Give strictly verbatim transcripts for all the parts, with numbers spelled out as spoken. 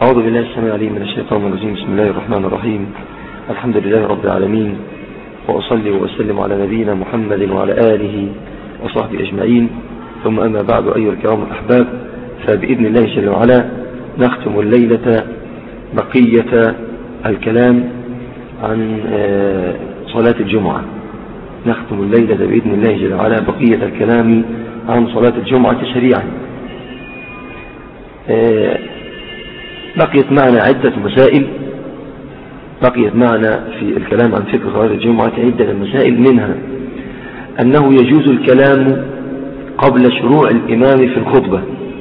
أعوذ بالله السميع العليم من الشيطان الرجيم. بسم الله الرحمن الرحيم. الحمد لله رب العالمين، وأصلي وأسلم على نبينا محمد وعلى آله وصحبه أجمعين، ثم أما بعد. أيها الكرام الأحباب، فبإذن الله جل وعلا نختم الليلة بقية الكلام عن صلاة الجمعة. نختم الليلة بإذن الله جل وعلا بقية الكلام عن صلاة الجمعة سريعا. بقيت معنا عدة مسائل بقيت معنا في الكلام عن فقه صلاة الجمعة عدة مسائل، منها أنه يجوز الكلام قبل شروع الإمام في الخطبة،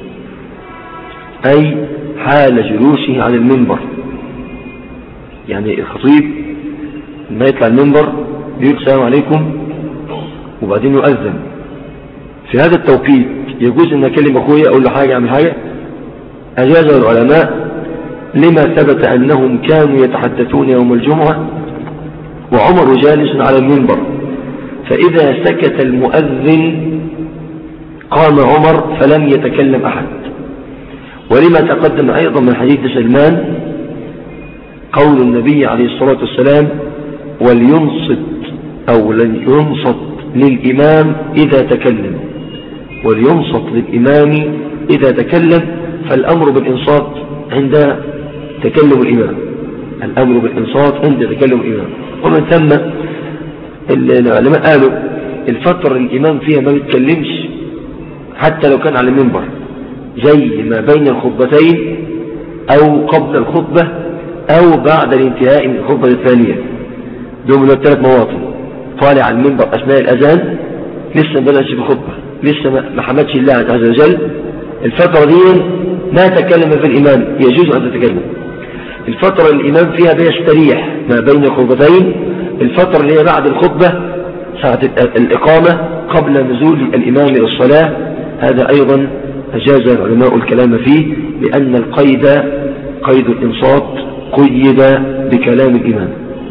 أي حال جلوسه على المنبر. يعني الخطيب لما يطلع المنبر يقول السلام عليكم وبعدين يؤذن. في هذا التوقيت يجوز أن أكلم أخويا أقول له حاجة أعمل حاجة؟ أجاز العلماء لما ثبت أنهم كانوا يتحدثون يوم الجمعة وعمر جالس على المنبر، فإذا سكت المؤذن قام عمر فلم يتكلم أحد. ولما تقدم أيضا من حديث سلمان قول النبي عليه الصلاة والسلام: ولينصت أو لن ينصت للإمام إذا تكلم، ولينصت للإمام إذا تكلم. فالأمر بالإنصات عند تكلم الإمام، الأمر بالإنصات عند تكلم الإمام. ومن ثم العلماء قالوا الفترة الإمام فيها ما بيتكلمش حتى لو كان على المنبر، زي ما بين الخطبتين أو قبل الخطبة أو بعد الانتهاء من الخطبة الثانية. دول من الثلاث مواطن: طالع على المنبر أثناء الأذان، لسه ما بدأش في الخطبة، لسه ما حمدش الله عز وجل، الفترة دي ما تكلم في الإمام، يجوز أن تتكلم. الفترة اللي الإمام فيها بيستريح ما بين الخطبتين، الفترة اللي هي بعد الخطبة ساعة الإقامة قبل نزول الإمام إلى الصلاة، هذا أيضا أجاز العلماء الكلام فيه، لأن القيد قيد الإنصات قيد بكلام الإمام.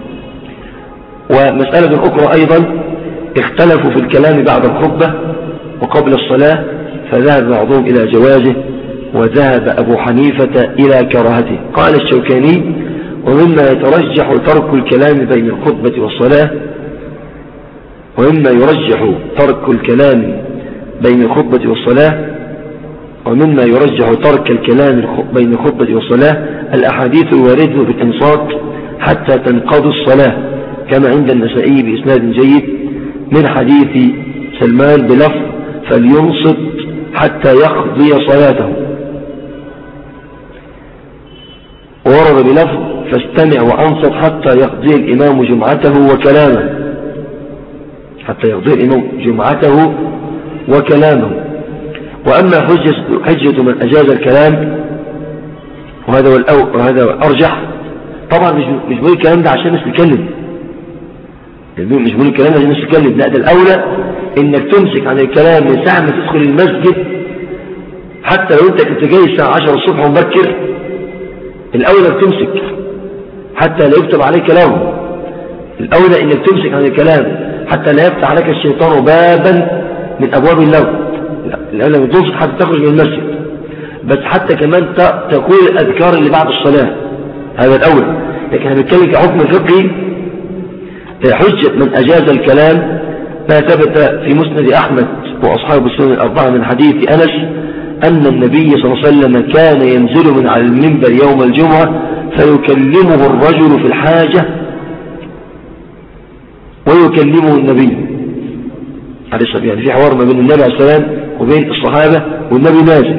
ومسألة أخرى أيضا اختلفوا في الكلام بعد الخطبة وقبل الصلاة، فذهب بعضهم إلى جوازه وذهب أبو حنيفة إلى كراهته. قال الشوكاني: ومما يترجح ترك الكلام بين الخطبة والصلاة ومما يرجح ترك الكلام بين الخطبة والصلاة ومما يرجح ترك الكلام بين الخطبة والصلاة الأحاديث الواردة بالإنصات حتى تنقضي الصلاة، كما عند النسائي بإسناد جيد من حديث سلمان بلفظ: فلينصت حتى يقضي صلاته. ورد بلفظ: فاستمع وأنصت حتى يقضي الإمام جمعته وكلامه، حتى يقضي الإمام جمعته وكلامه. وأما حجة, حجة من أجاز الكلام، وهذا والأو وهذا الأرجح، طبعا مش مش بقول الكلام ده عشان الناس تتكلم، مش بقول الكلام ده عشان الناس تتكلم، لا، ده الأولى إنك تمسك عن الكلام من ساعة ما تدخل المسجد، حتى لو أنت كنت جاي الساعة عشرة الصبح ومبكر، الأولى إنك تمسك حتى لا يكتب عليك كلام. الأولى إنك تمسك عن الكلام حتى لا يفتح عليك الشيطان بابا من أبواب اللغو. الأولى إنك تمسك حتى تخرج من المسجد، بس حتى كمان تقول الأذكار اللي بعد الصلاة، هذا الأولى. لكن هنتكلم كحكم فقهي، حجة من أجاز الكلام ما ثبت في مسند أحمد وأصحاب السنن الأربعة من حديث أنس أن النبي صلى الله عليه وسلم كان ينزل من على المنبر يوم الجمعة فيكلمه الرجل في الحاجة ويكلمه النبي عليه الصلاة والسلام. يعني في حوار ما بين النبي عليه السلام وبين الصحابة والنبي نازل،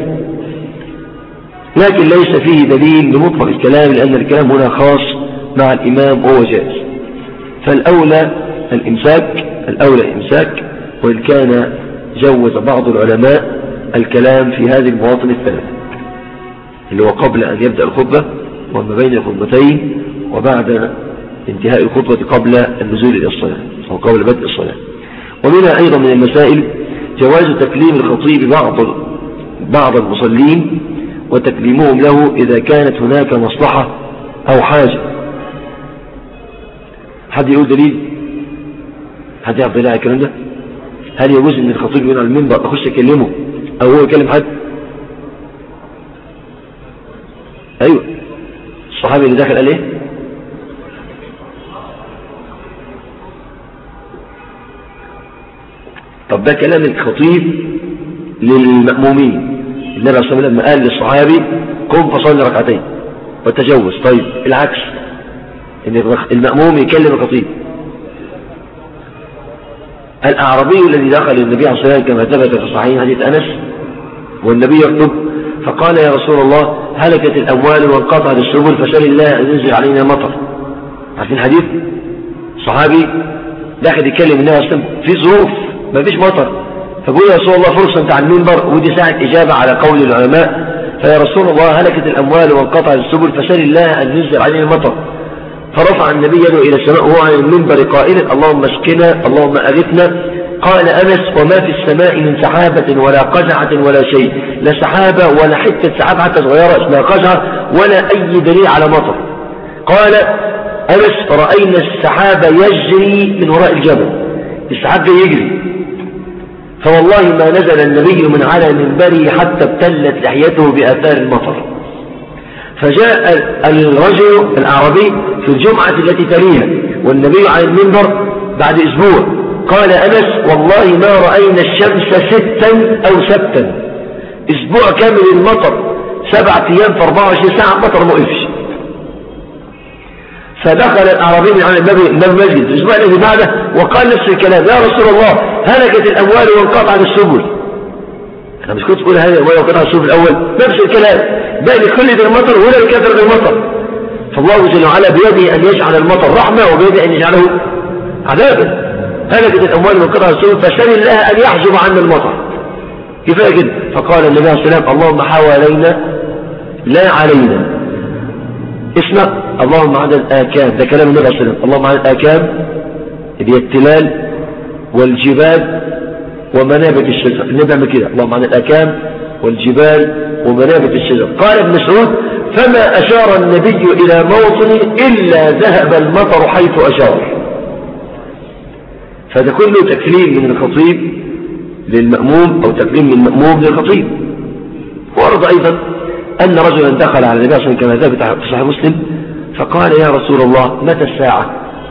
لكن ليس فيه دليل لمطلق الكلام، لأن الكلام هنا خاص مع الإمام وهو جائز. فالأولى الإمساك، الأولى الإمساك، وإن كان جوز بعض العلماء الكلام في هذه المواطن الثلاثة، اللي هو قبل أن يبدأ الخطبة وما بين الخطبتين وبعد انتهاء الخطبة قبل النزول إلى الصلاة أو قبل بدء الصلاة. ومنها أيضا من المسائل جواز تكليم الخطيب بعض بعض المصلين وتكليمهم له إذا كانت هناك مصلحة أو حاجة. حد يقول دليل؟ حد يعرف دليل على الكلام ده؟ هل يجوز ان الخطيب يقول على المنبر اخش اكلمه او هو يكلم حد؟ ايوه، الصحابي اللي دخل قال ايه؟ طب ده كلام الخطيب للمأمومين. النبي صلى الله عليه وسلم لما قال للصحابي قم فصلي ركعتين وتجوز. طيب العكس، ان المأموم يكلم الخطيب. الأعرابي الذي دخل النبي عليه الصلاة والسلام كما ثبت في صحيح حديث أنس والنبي يخطب فقال يا رسول الله هلكت الأموال وانقطعت السبل فسأل الله أن ينزل علينا مطر. عارفين حديث صحابي داخل يتكلم النبي عليه الصلاة والسلام في ظروف ما فيش مطر، فقول يا رسول الله فرصة انت على المنبر، ودي ساعة إجابة على قول العلماء. فيا رسول الله هلكت الأموال وانقطعت السبل فسأل الله أن ينزل علينا مطر. فرفع النبي يده إلى السماء وهو على المنبر قائلا اللهم اسقنا اللهم أغثنا. قال أنس وما في السماء من سحابة ولا قزعة ولا شيء، لا سحابة ولا حتة سحاب حتى صغيرة اسمها قزعة ولا أي دليل على مطر. قال أنس رأينا السحاب يجري من وراء الجبل، السحاب يجري. فوالله ما نزل النبي من على منبره حتى ابتلت لحيته بآثار المطر. فجاء الرجل الأعرابي في الجمعة التي تليها والنبي على المنبر بعد أسبوع. قال أنس والله ما رأينا الشمس ستا أو سبتا، أسبوع كامل المطر، سبعة أيام في أربعة وعشرين ساعة مطر مؤفش. فدخل الأعرابي على المسجد في الأسبوع الذي بعده وقال نفس الكلام يا رسول الله هلكت الأموال وانقطعت السبل. أنا مش كنت تقول هذه الأموال وانقطعت السبل الأول؟ نفس الكلام بل كل ذي المطر ولا الكثر ذي المطر. فالله جل وعلا بيده أن يجعل المطر رحمة وبيده أن يجعله عذابا. هلكت الأموال وانقطعت السبل فسأل الله أن يحجب عنا المطر. كفاية كده. فقال النبي عليه الصلاة والسلام اللهم حوالينا لا علينا. اسمع اللهم عدد الآكام، ده كلام النبي عليه الصلاة والسلام. اللهم عدد الآكام هي التلال والجبال ومنابت الشجر. النبي عمل كده اللهم عدد الآكام والجبال ومنابت الشجر. قال ابن مسعود فما أشار النبي إلى موطن إلا ذهب المطر حيث أشار. فده كله تكريم من الخطيب للمأموم أو تكريم من المأموم للخطيب. ورد أيضا أن رجلا دخل على النبي صلى الله عليه وسلم كما ثبت في صحيح مسلم فقال يا رسول الله متى الساعة؟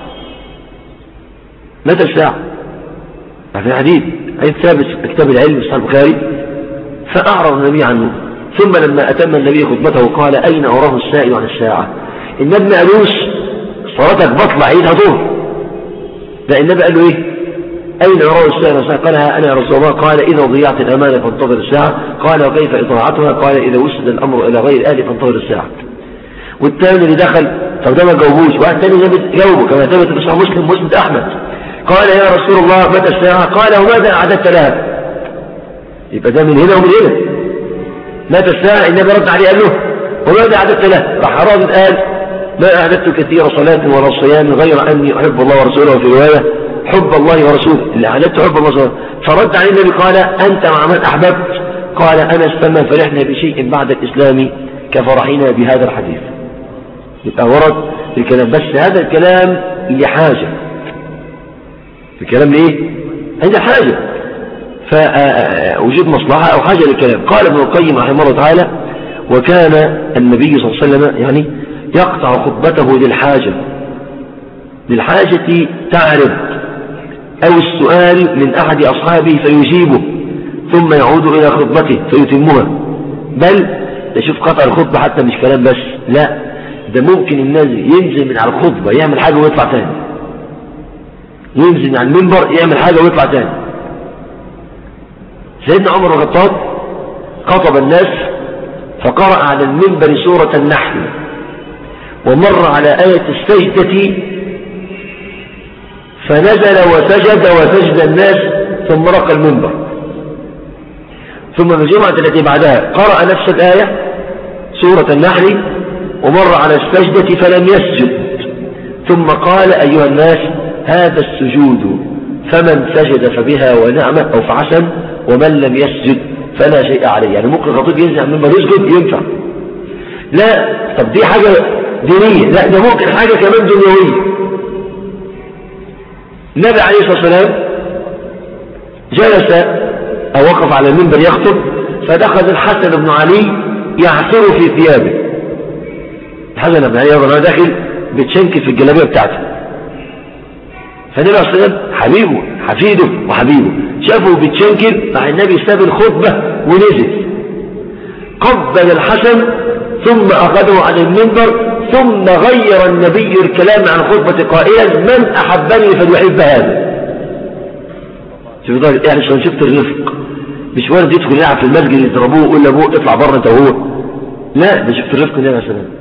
متى الساعة؟ في حديث حديث ثابت في كتاب العلم في صحيح البخاري. فأعرض النبي عنه ثم لما أتم النبي خطبته قال أين أراه السائل عن الساعة؟ النبي ما قالوش صلاتك بطلع عيدها ظهر، لا النبي قال له إيه؟ أين أراه السائل عن الساعة؟ قال أنا يا رسول الله. قال إذا ضيعت الأمانة فانتظر الساعة. قال وكيف إضاعتها؟ قال إذا وسد الأمر إلى غير أهله فانتظر الساعة. والثاني اللي دخل طب ده ما جاوبوش، واحد ثاني جاوبه كما ثبت في صحيح مسلم مسند أحمد. قال يا رسول الله متى الساعة؟ قال وماذا أعددت لها؟ يبقى ده من هنا ومن هنا. متى الساعة؟ النبي رد عليه قال له وماذا أعددت لها؟ راح راد قال ما أعددت كثير صلاة ولا صيام غير أني أحب الله ورسوله. في رواية حب الله ورسوله، اللي أعددت حب الله ورسوله. فرد عليه النبي قال أنت مع من أحببت؟ قال أنس فما فرحنا بشيء بعد الإسلام كفرحنا بهذا الحديث. يبقى ورد الكلام، بس هذا الكلام لحاجة، الكلام لإيه؟ عند حاجة، فوجد مصلحة أو حاجة للكلام. قال ابن القيم رحمه الله تعالى وكان النبي صلى الله عليه وسلم يعني يقطع خطبته للحاجة، للحاجة تعرض أو السؤال من أحد أصحابه فيجيبه ثم يعود إلى خطبته فيتمها. بل يشوف قطع الخطبة حتى مش كلام بس، لا ده ممكن الناس ينزل من على الخطبة يعمل حاجة ويطلع تاني، ينزل من على المنبر يعمل حاجة ويطلع تاني. سيدنا عمر بن الخطاب خطب الناس فقرأ على المنبر سورة النحل ومر على آية السجدة فنزل وسجد وسجد الناس ثم رق المنبر. ثم في الجمعة التي بعدها قرأ نفس الآية سورة النحل ومر على السجدة فلم يسجد ثم قال أيها الناس هذا السجود فمن سجد فبها ونعمة أو فحسن ومن لم يسجد فلا شيء عليه. يعني ممكن الخطيب ينزع من يسجد ينفع، لا طب دي حاجة دينية، لا ده ممكن حاجة كمان دنيوية. النبي عليه الصلاة والسلام جلس أو وقف على المنبر يخطب فدخل الحسن بن علي يعثر في ثيابه. الحسن بن علي رضي داخل بتشنكل في الجلابيه بتاعته، فالنبي عليه الصلاه والسلام حبيبه حفيده وحبيبه شافه بتشنكل، راح النبي ساب الخطبه ونزل قبل الحسن ثم اخذه عن المنبر، ثم غير النبي الكلام عن الخطبه قائلا من احبني فليحب هذا. شوف ده يعني عشان شفت الرفق، مش وارد يدخل يلعب في المسجد يضربوه ويقول لابوه اطلع بره انت وهو، لا ده شفت الرفق النبي عليه الصلاه والسلام.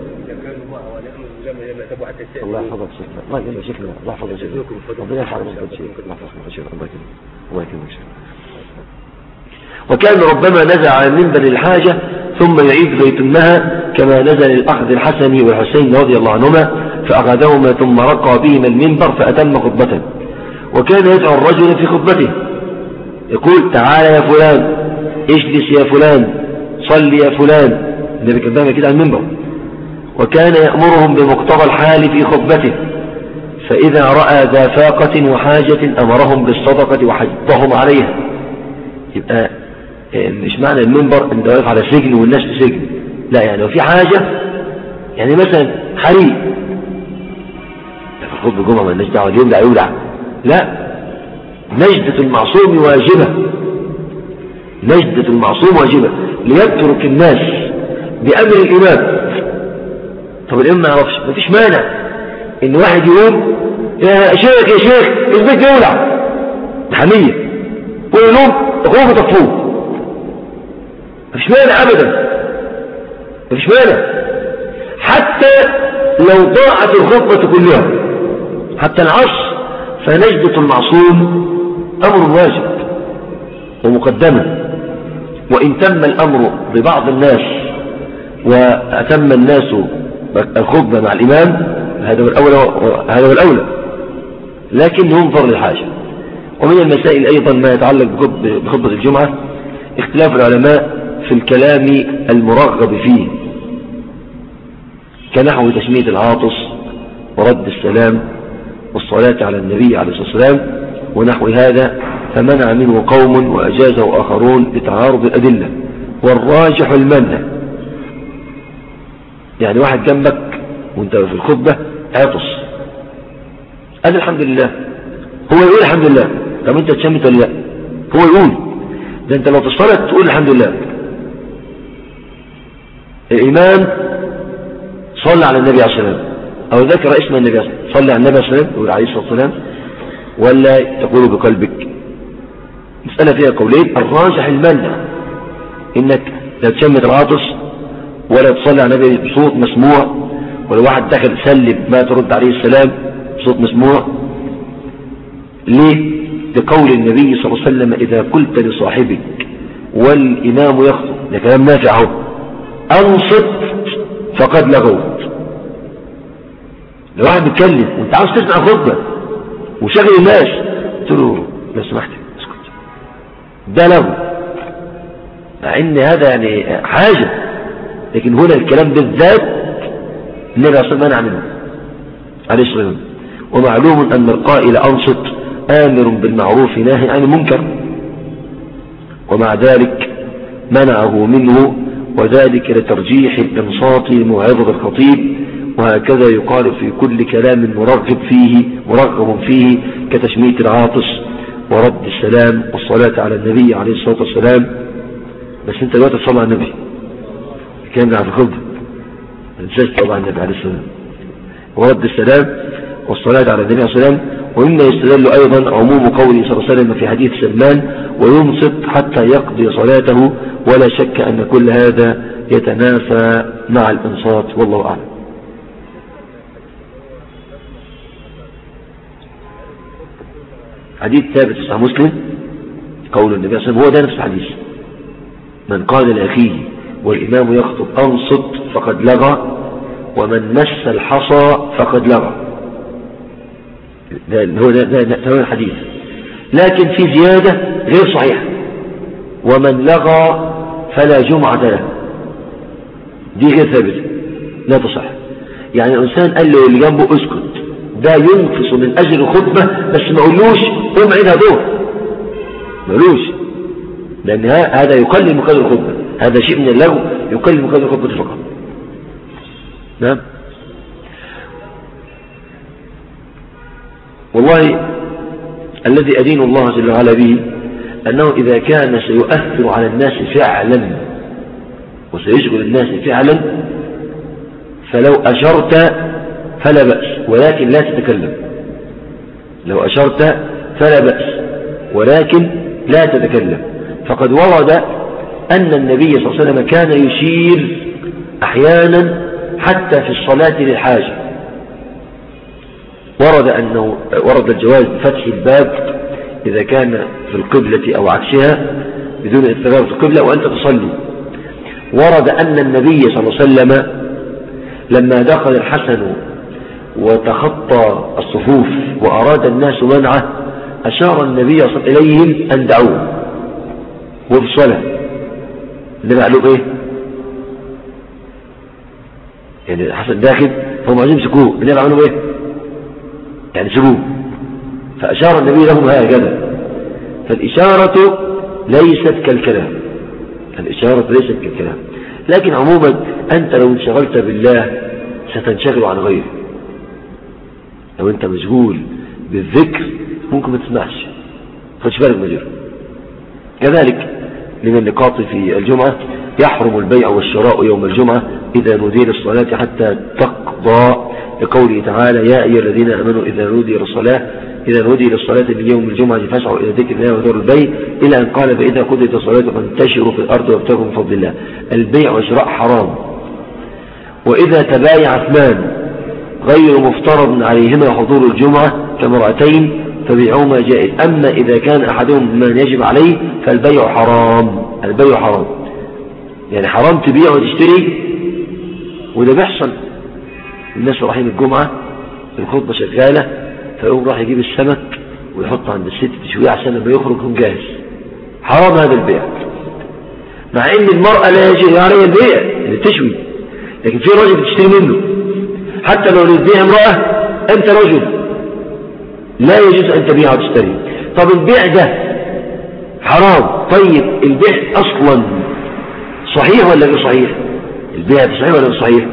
الله يحفظك شيخ، الله يكرمك شيخ، الله يحفظك شيخ، ربنا يحفظك شيخ، الله يحفظك شيخ، الله يكرمك الله يكرمك شيخ. وكان ربما نزل على المنبر الحاجة ثم يعيد فيتمها كما نزل الأخذ الحسن والحسين رضي الله عنهما فأخذهما ثم رقى بهما المنبر فأتم خطبته. وكان يدعو الرجل في خطبته يقول تعال يا فلان، اجلس يا فلان، صل يا فلان، النبي كان دايما كده على المنبر. وكان يأمرهم بمقتضى الحال في خطبته، فإذا رأى ذا فاقة وحاجة أمرهم بالصدقة وحثهم عليها. يبقى مش معنى المنبر انت واقف على سجن والناس في سجن، لا، يعني وفي حاجة، يعني مثلا حريق في خطبة الجمعة ما الناس دعوة اليوم لا يولع، لا، نجدة المعصوم واجبة، نجدة المعصوم واجبة ليترك الناس بأمر الإمام. طب الإمام ما يعرفش، ما فيش مانع إن واحد يقول يا شيخ يا شيخ البيت يولع حمية ويقولون اخوه تطفوه، ما فيش مانع أبدا، ما فيش مانع، حتى لو ضاعت الخطبة كلها حتى العصر، فنجدة المعصوم أمر واجب ومقدمة. وإن تم الأمر ببعض الناس وأتم الناس الخطبة مع الإمام هذا هو الأولى، هذا هو الأولى، لكن ينظر للحاجة. ومن المسائل أيضا ما يتعلق بخطبة الجمعة اختلاف العلماء في الكلام المرغب فيه كنحو تشميت العاطس ورد السلام والصلاة على النبي عليه الصلاة والسلام ونحو هذا، فمنع منه قوم وأجازه آخرون لتعارض الأدلة، والراجح المنع. يعني واحد جنبك وانت في الخطبة عطس، قال الحمد لله، هو يقول الحمد لله، طب انت تشمت ولا لا؟ هو يقول، ده انت لو تصلت تقول الحمد لله. الإمام صلى على النبي عليه الصلاة والسلام أو ذكر اسم النبي عليه الصلاة والسلام، صلى على النبي عليه الصلاة والسلام يقول عليه الصلاة والسلام ولا تقول بقلبك؟ مسألة فيها قولين، الراجح المنع، إنك لا تشمت العاطس ولا تصلي على النبي بصوت مسموع، ولو واحد دخل سلم ما ترد عليه السلام بصوت مسموع. ليه؟ لقول النبي صلى الله عليه وسلم إذا قلت لصاحبك والإمام يخطب، ده كلام نافع اهو، أنصت فقد لغوت. لو واحد بيتكلم وانت عاوز تسمع خطبة وشغل الناس قلت له لو سمحت اسكت، ده لغو، مع ان هذا يعني حاجة، لكن هنا الكلام بالذات النبي صلى الله عليه وسلم منع منه عليه الصلاة والسلام. ومعلوم أن القائل أنصت آمر بالمعروف ناهي عن المنكر، ومع ذلك منعه منه، وذلك لترجيح الإنصات لموعظة الخطيب. وهكذا يقال في كل كلام مرغب فيه مرغب فيه كتشميت العاطس ورد السلام والصلاة على النبي عليه الصلاة والسلام. بس انت دلوقتي تصلي على النبي، كان على الخطبة ما تنساش تصلي على النبي عليه الصلاة والسلام ورد السلام والصلاة على النبي عليه الصلاة والسلام. وإما يستدل أيضا عموم قوله صلى الله عليه وسلم في حديث سلمان وينصت حتى يقضي صلاته، ولا شك أن كل هذا يتنافى مع الإنصات، والله أعلم. حديث ثابت في صحيح مسلم قول النبي صلى الله عليه وسلم هو ده نفس الحديث، من قال لأخيه والإمام يخطب أنصت فقد لغى، ومن مس الحصى فقد لغى. هو ده, ده, ده, ده الحديث، لكن في زيادة غير صحيحة، ومن لغى فلا جمعة له، دي غير ثابتة لا تصح. يعني الإنسان قال له اللي جنبه اسكت، ده ينقص من أجل الخطبة، بس ما قولوش قوم عيدها دور، ما قولوش، لأن هذا يقلل من قدر الخطبة، هذا شيء من اللغو يقلل من قدر الخطبة فقط. نعم. والله الذي أدين الله جل وعلا به أنه إذا كان سيؤثر على الناس فعلا وسيشغل الناس فعلا فلو أشرت فلا بأس ولكن لا تتكلم. لو أشرت فلا بأس ولكن لا تتكلم. فقد ورد أن النبي صلى الله عليه وسلم كان يشير أحيانا حتى في الصلاة للحاجة. ورد أنه ورد الجواز بفتح الباب إذا كان في القبلة أو عكسها بدون استقرار في القبلة وأنت تصلي. ورد أن النبي صلى الله عليه وسلم لما دخل الحسن وتخطى الصفوف وأراد الناس منعه أشار النبي صلى الله عليه وسلم إليهم أن دعوه وفي الصلاة. النبي قال له إيه؟ يعني الحسن داخل فهم عايزين يمسكوه، النبي قال له إيه؟ يعني سيبوه. فأشار النبي لهم هكذا. فالإشارة ليست كالكلام، الإشارة ليست كالكلام. لكن عموما أنت لو انشغلت بالله ستنشغل عن غيره. لو أنت مشغول بالذكر ممكن ما تسمعش، خدش بالك من غيره. كذلك من النقاط في الجمعة يحرم البيع والشراء يوم الجمعة إذا نودي للصلاة حتى تقضى، لقوله تعالى يا أيها الذين آمنوا إذا نودي للصلاة إذا نودي للصلاة من يوم الجمعة فاسعوا إلى ذكر الله وذروا البيع، إلى أن قال فإذا قضيت الصلاة فانتشروا في الأرض وابتغوا من فضل الله. البيع والشراء حرام. وإذا تبايع اثنان غير مفترض عليهما حضور الجمعة كمرأتين فبيعهما جائز. أما إذا كان أحدهم من يجب عليه فالبيع حرام. البيع حرام يعني حرام تبيع وتشتري. وده بيحصل الناس رايحين الجمعة الخطبة شغالة فيقوم راح يجيب السمك ويحطه عند الست تشويه عشان لما يخرج يكون جاهز. حرام هذا البيع، مع ان المرأة لا يجب عليها البيع اللي تشوي، لكن في راجل تشتري منه حتى لو للبيع امرأة انت رجل لا يجوز ان تبيع وتشتري. طب البيع ده حرام. طيب البيع اصلا صحيح ولا غير صحيح؟ البيع صحيح ولا غير صحيح؟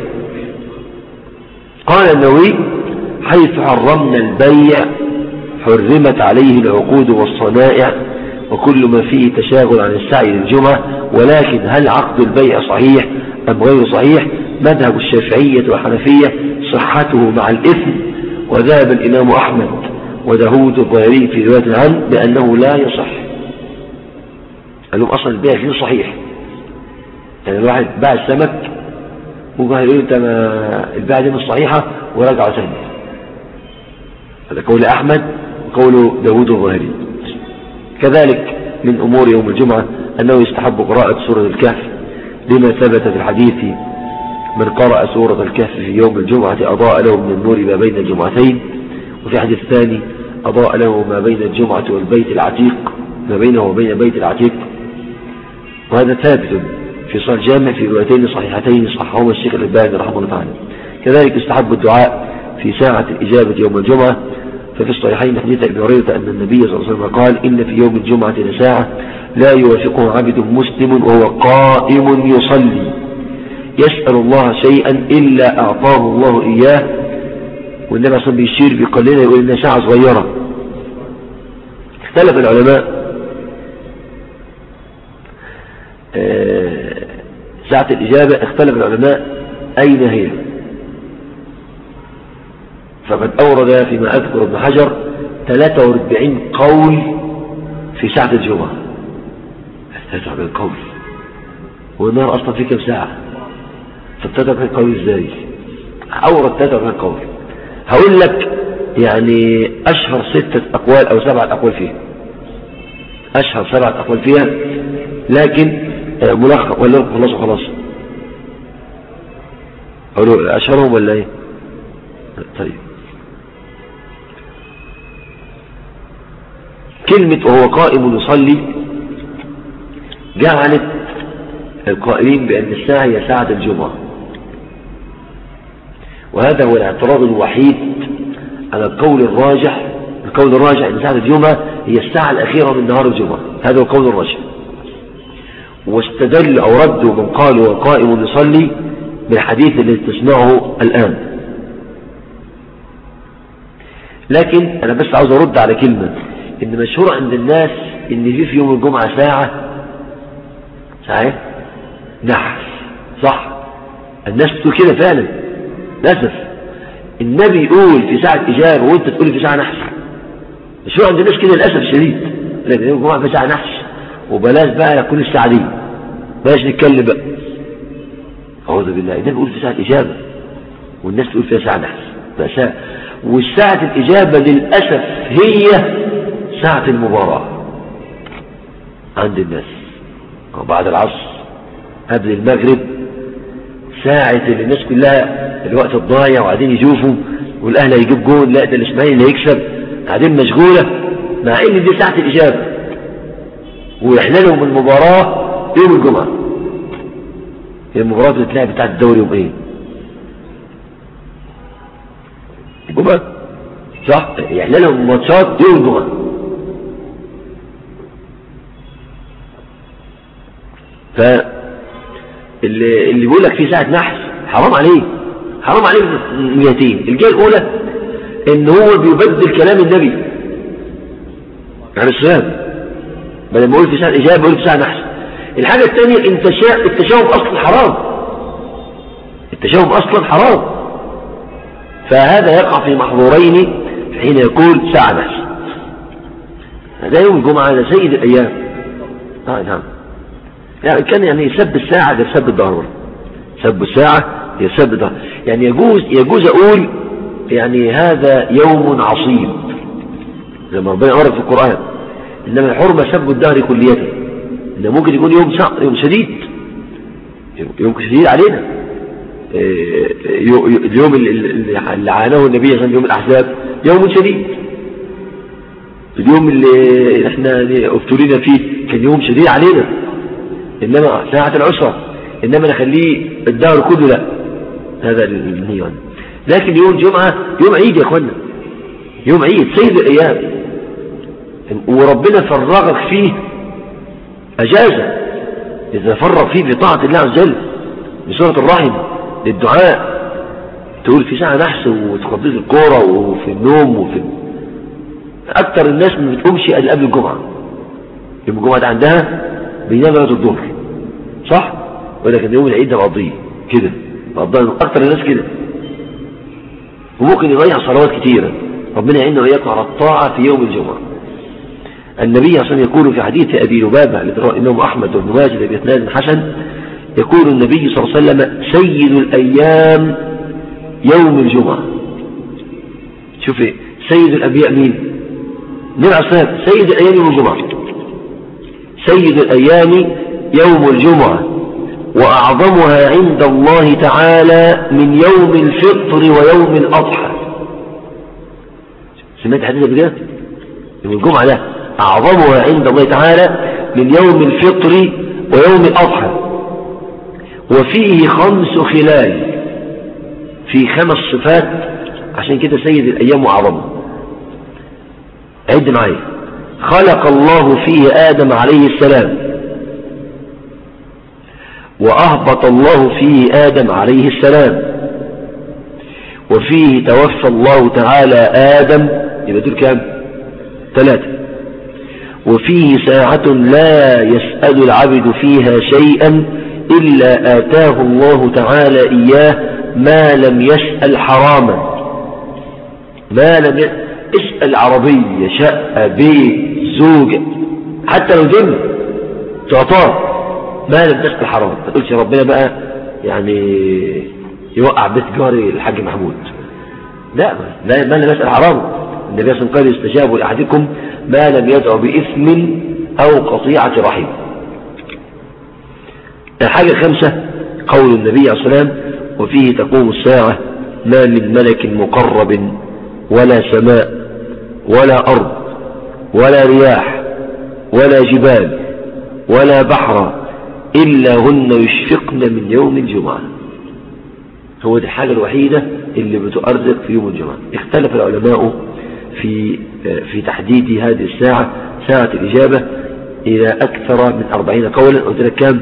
قال النووي حيث حرمنا البيع حرمت عليه العقود والصنائع وكل ما فيه تشاغل عن السعي للجمعة. ولكن هل عقد البيع صحيح أم غير صحيح؟ مذهب الشافعية والحنفية صحته مع الإثم، وذهب الإمام أحمد وداود الظاهري في رواية عنه بأنه لا يصح. قال لهم أصلا البيع غير صحيح. يعني الواحد باع السمك وقال له انت البيع دي مش صحيحة ورجع ثاني. هذا قول أحمد وقول داود الظاهري. كذلك من أمور يوم الجمعة أنه يستحب قراءة سورة الكهف لما ثبت في الحديث من قرأ سورة الكهف في يوم الجمعة أضاء له من النور ما بين الجمعتين. وفي حديث ثاني أضاء له ما بين الجمعة والبيت العتيق، ما بينه وبين البيت العتيق. وهذا ثابت في صحيح الجامع في روايتين صحيحتين صححهما الشيخ الألباني رحمه الله تعالى. كذلك يستحب الدعاء في ساعة الإجابة يوم الجمعة. ففي الصحيحين حديث ابن هريرة أن النبي صلى الله عليه وسلم قال إن في يوم الجمعة لساعة لا يوافقه عبد مسلم وهو قائم يصلي يسأل الله شيئا إلا أعطاه الله إياه. والنبي صلى الله عليه وسلم بيشير بقليلا يقول إنها ساعة صغيرة. اختلف العلماء ساعة الإجابة، اختلف العلماء أين هي. فقد أورد فيما أذكر ابن حجر ثلاثة وأربعين قول في ساعة الجمعة. ثلاثة وأربعين قول والنهار أصلا في كم ساعة؟ فثلاثة وأربعين قول إزاي؟ أورد ثلاثة وأربعين قول. هقول لك يعني أشهر ستة أقوال أو سبعة أقوال فيها، أشهر سبعة أقوال فيها، لكن ملخص ولا خلاص خلاص أقولوا أشهرهم ولا إيه؟ طيب كلمة وهو قائم يصلي جعلت القائلين بأن الساعة هي ساعة الجمعة، وهذا هو الاعتراض الوحيد على القول الراجح. القول الراجح أن ساعة الجمعة هي الساعة الأخيرة من نهار الجمعة، هذا هو القول الراجح. واستدل أو ردوا من قالوا وقائم يصلي بالحديث الذي تسمعه الآن. لكن أنا بس عاوز أرد على كلمة إن مشهور عند الناس إن في في يوم الجمعة ساعة صحيح نحس، صح؟ الناس تقول كده فعلا للأسف. النبي يقول في ساعة إجابة وأنت تقول في ساعة نحس. مشهور عند الناس كده للأسف الشديد، لكن يوم الجمعة في ساعة نحس وبلاش بقى يكون الساعة دي، بلاش نتكلم بقى. أعوذ بالله. النبي يقول في ساعة إجابة والناس تقول فيها ساعة نحس بأساء. والساعة الإجابة للأسف هي ساعة المباراة عند الناس، وبعد العصر قبل المغرب ساعة اللي الناس كلها الوقت الضايع وقاعدين يشوفوا والأهل هيجيب جول، لا ده الإسماعيلي اللي هيكسب، قاعدين مشغولة، مع إن دي ساعة الإجابة. وإحلالهم المباراة يوم الجمعة. هي المباراة اللي بتلعب بتاعت الدوري يوم إيه؟ الجمعة، صح؟ إحلالهم الماتشات يوم الجمعة. فاللي اللي بيقول لك في ساعة نحس حرام عليه، حرام عليه نيتين. الجهة الأولى إن هو بيبدل كلام النبي عن الصيام، بدل ما يقول في ساعة إجابة يقول في ساعة نحس. الحاجة الثانية التشاؤم أصلا حرام، التشاؤم أصلا حرام. فهذا يقع في محظورين حين يقول ساعة نحس. هذا يوم الجمعة، هذا سيد الأيام. آه نعم. يعني كان يعني يسب الساعة ده يسب الظهر، سب الساعة يسب الظهر. يعني يجوز يجوز أقول يعني هذا يوم عصيب زي ما ربنا أمر في القرآن، إنما الحرمة سب الدهر كليته. إنه ممكن يكون يوم يوم شديد، يوم شديد علينا. اليوم اللي عاناه النبي صلى الله عليه وسلم يوم الأحزاب يوم شديد. اليوم اللي احنا ابتلينا فيه كان يوم شديد علينا، إنما ساعة العسرة، إنما نخليه الدهر كله لا، هذا النيان. لكن يوم الجمعة يوم عيد يا أخوانا، يوم عيد سيد الأيام، وربنا فرغك فيه أجازة إذا فرغ فيه بطاعة الله عز وجل بسورة الرحم للدعاء. تقول في ساعة نحس وتقضي في الكورة وفي النوم وفي أكثر الناس ما بتقومش قبل الجمعة. يوم الجمعة ده عندها بينام لغاية الظهر، صح؟ ولكن يوم العيد ده بقضيه كده، بقضيه أكثر الناس كده، وممكن يضيع صلوات كثيرة. ربنا يعيننا وإياكم على الطاعة في يوم الجمعة. النبي صلى الله عليه وسلم يقول في حديث أبي لبابة الذي رواه الإمام أحمد بن ماجه بإسناد حسن، يقول النبي صلى الله عليه وسلم سيد الأيام يوم الجمعة. شوف إيه سيد الأنبياء مين؟ النبي عليه الصلاة والسلام سيد الأيام يوم الجمعة، سيد الأيام يوم الجمعة وأعظمها عند الله تعالى من يوم الفطر ويوم الأضحى. سمعت حديث بجد؟ يوم الجمعة ده أعظمها عند الله تعالى من يوم الفطر ويوم الأضحى، وفيه خمس خلال، في خمس صفات، عشان كده سيد الأيام وأعظمها. عد معايا. خلق الله فيه آدم عليه السلام، وأهبط الله فيه آدم عليه السلام، وفيه توفى الله تعالى آدم، يبقى دول كام؟ ثلاثة. وفيه ساعة لا يسأل العبد فيها شيئا إلا آتاه الله تعالى إياه ما لم يسأل حراما. ما لم يسأل عربية، شقة، بيت، زوجة، حتى لو جن تعطاه ما لم تسأل حرام. ما تقولش ربنا بقى يعني يوقع بيت جاري الحاج محمود، لا، ما لم يسأل حرام. النبي صلى الله عليه وسلم قال يستجاب لأحدكم ما لم يدعو بإثم أو قطيعة رحم. الحاجة الخامسة قول النبي عليه الصلاة والسلام وفيه تقوم الساعة ما من ملك مقرب ولا سماء ولا أرض ولا رياح ولا جبال ولا بحر إلا هن يشفقن من يوم الجمعة. هو دي الحاجة الوحيدة اللي بتؤرق في يوم الجمعة. اختلف العلماء في في تحديد هذه الساعة، ساعة الإجابة، إلى أكثر من أربعين قولا. قلت لك كام؟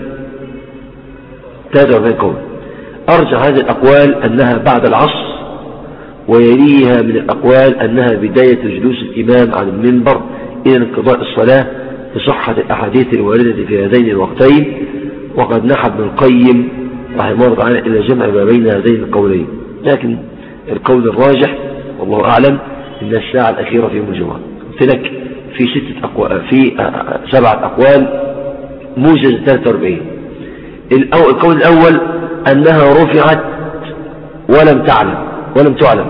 ثلاثة وأربعين قول. أرجع هذه الأقوال أنها بعد العصر ويليها من الأقوال أنها بداية جلوس الإمام على المنبر إلى انقضاء الصلاة لصحة الأحاديث الواردة في هذين الوقتين. وقد نحى ابن القيم رحمه الله تعالى إلى جمع ما بين هذين القولين، لكن القول الراجح والله أعلم إن الساعة الأخيرة في يوم الجمعة. قلت لك في ستة أقوال، في سبعة أقوال موجز ثلاثة وأربعين. القول الأول أنها رفعت ولم تعلم ولم تعلم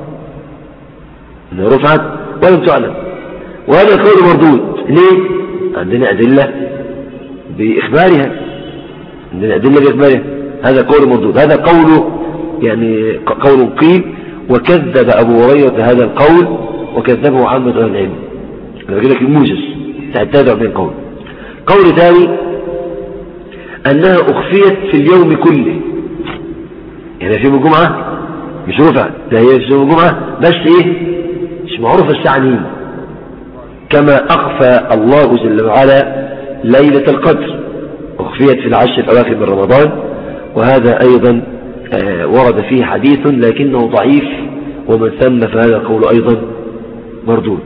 أنها رفعت ولم تعلم، وهذا القول مردود. ليه؟ عندنا أدلة بإخبارها، عندنا أدلة بإخبارها، هذا قول مردود. هذا قول يعني قول قيل، وكذب أبو هريرة هذا القول وكذبه عامة أهل العلم. أنا بقول لك الموجز تعتذر بين قول. قول ثاني أنها أخفيت في اليوم كله، يعني في يوم الجمعة مش رفعت، لا هي في يوم الجمعة بس إيه مش معروفة الساعة مين، كما أخفى الله جل وعلا ليلة القدر، أخفيت في العشر الأواخر من رمضان، وهذا أيضا آه ورد فيه حديث لكنه ضعيف، ومن ثم فهذا القول أيضا مردود.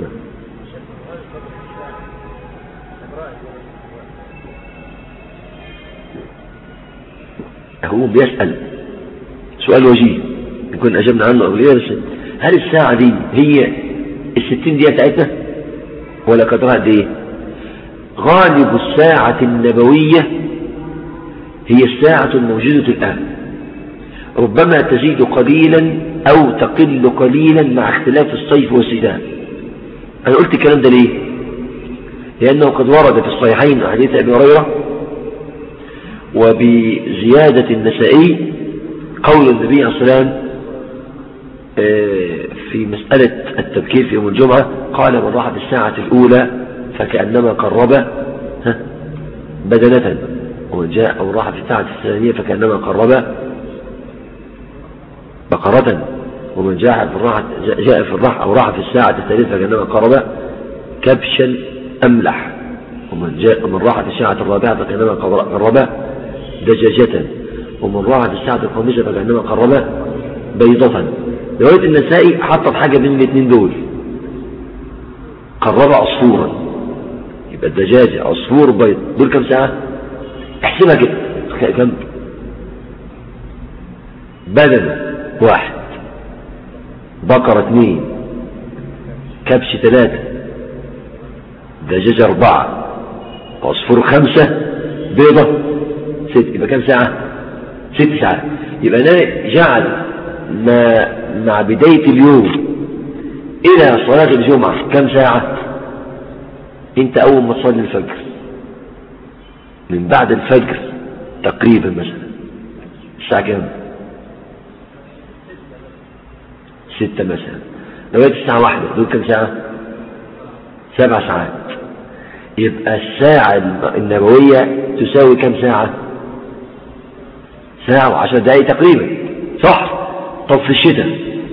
هو بيسأل سؤال وجيه يكون أجبنا عنه أولياء، هل الساعة دي هي الستين دقيقة بتاعتنا ولا قدرها قد ايه؟ غالب الساعة النبوية هي الساعة الموجودة الآن، ربما تزيد قليلا أو تقل قليلا مع اختلاف الصيف والشتاء. أنا قلت الكلام ده ليه؟ لأنه قد ورد في الصحيحين حديث أبي هريرة وبزيادة النسائي قول النبي عليه الصلاة والسلام في مسألة التبكير في يوم الجمعة، قال من راح في الساعة الأولى فكأنما قرب بدنة، ومن جاء أو راح في الساعة الثانية فكأنما قرب بقرة، ومن جاء في الراحة جاء في الراحة أو راح في الساعة الثالثة فكأنما قرب كبشا أملح، ومن جاء من راح في الساعة الرابعة فكأنما قرب دجاجة، ومن راح في الساعة الخامسة فكأنما قرب بيضة. رواية النسائي حطت حاجة بين الاثنين دول، قرب عصفورا، يبقى الدجاجة عصفور بيض، دول كم ساعة؟ احسبها كده كم؟ بدنة واحد، بقرة اثنين، كبش ثلاثة، دجاجة أربعة، عصفور خمسة، بيضة ست، يبقى كم ساعة؟ ست ساعات. يبقى أنا جعل ما مع بداية اليوم إلى صلاة الجمعة كم ساعة؟ أنت أول ما تصلي الفجر من بعد الفجر تقريبا مثلا الساعة كم؟ ستة مثلا، لغاية الساعة واحدة، دول كم ساعة؟ سبع ساعات. يبقى الساعة النبوية تساوي كم ساعة؟ ساعة وعشر دقائق تقريبا، صح؟ طب في الشتاء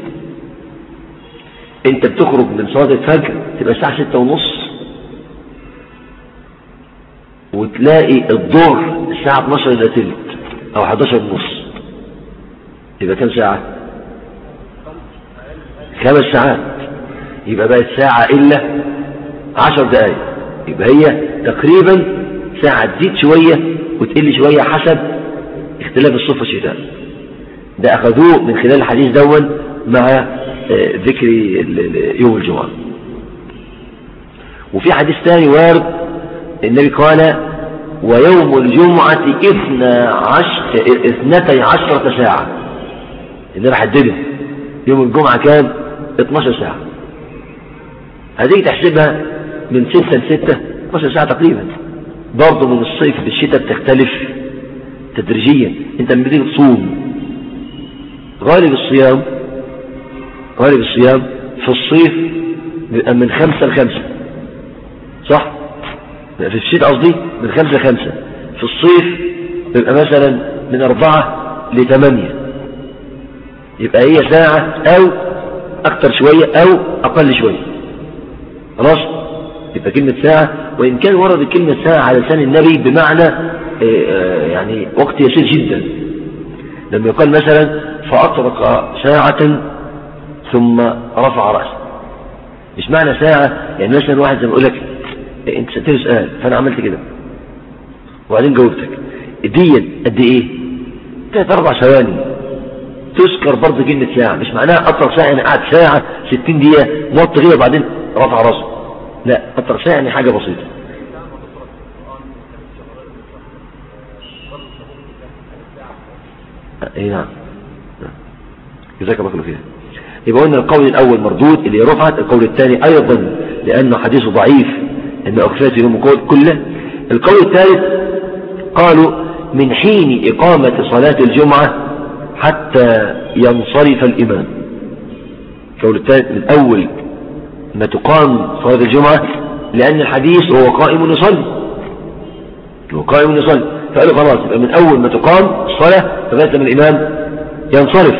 انت بتخرج من صلاة الفجر تبقى الساعة ستة ونص، وتلاقي الظهر الساعة اتناشر الا تلت او حداشر ونص، يبقى كم ساعة؟ خمس ساعات. يبقى بقت ساعة الا عشر دقائق، يبقى هي تقريبا ساعة تزيد شوية وتقل شوية حسب اختلاف الصيف والشتاء. ده أخذوه من خلال الحديث دون مع ذكر يوم الجمعة. وفي حديث ثاني وارد النبي قال ويوم الجمعة اثنتي عشرة ساعة، النبي حدده يوم الجمعة كام؟ اتناشر ساعة. هذه تحسبها من ستة لستة اتناشر ساعة تقريبا. برضه من الصيف للشتاء بتختلف تدريجيا. انت لما تيجي تصوم غالب الصيام غالب الصيام في الصيف بيبقى من خمسة لخمسة، صح؟ في الشتاء قصدي من خمسة لخمسة، في الصيف بيبقى مثلا من أربعة لثمانية، يبقى هي ساعة أو أكتر شوية أو أقل شوية، خلاص؟ يبقى كلمة ساعة، وإن كان ورد كلمة ساعة على لسان النبي بمعنى يعني وقت يسير جدا، لما يقال مثلا فأطرق ساعة ثم رفع رأسه. مش معنى ساعة يعني مثلا واحد زي ما يقول لك انت سألتني سؤال فانا عملت كده وبعدين جاوبتك، دي قد ايه؟ ثلاث اربع ثواني تذكر برضه كلمة ساعة. مش معناها اطلق ساعة يعني قعد ساعة ستين دقيقة موت كده وبعدين رفع رأسه، لا، اطلق ساعة يعني حاجة بسيطة. اي نعم، جزاك الله خير فيها. يبقى قلنا القول الاول مردود اللي رفعت، القول الثاني ايضا لانه حديثه ضعيف ان اخفاته يوم كله. القول الثالث قالوا من حين اقامة صلاة الجمعة حتى ينصرف الامام. القول الثالث من اول ما تقام صلاة الجمعة، لان الحديث هو قائم يصلي، هو قائم يصلي، فقالوا خلاص يبقى من اول ما تقام الصلاة لغاية لما الامام ينصرف.